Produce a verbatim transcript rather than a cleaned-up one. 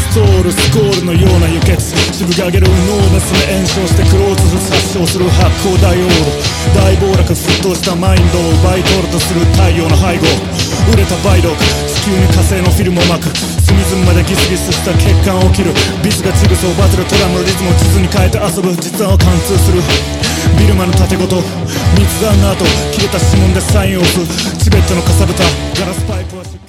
ストールスコールのような輸血渋が上げる脳メスで炎症してクローズ発症する発光ダイオード大暴落沸騰したマインドを奪い取ろうとする太陽の背後売れた梅毒地球に火星のフィルムを巻く隅々までギスギスした血管を切るビスがチグソバトルトラムのリズムを地図に変えて遊ぶ実話を貫通するビルマの盾ごと密談の後切れた指紋でサインを押すチベットのかさぶたガラスパイプは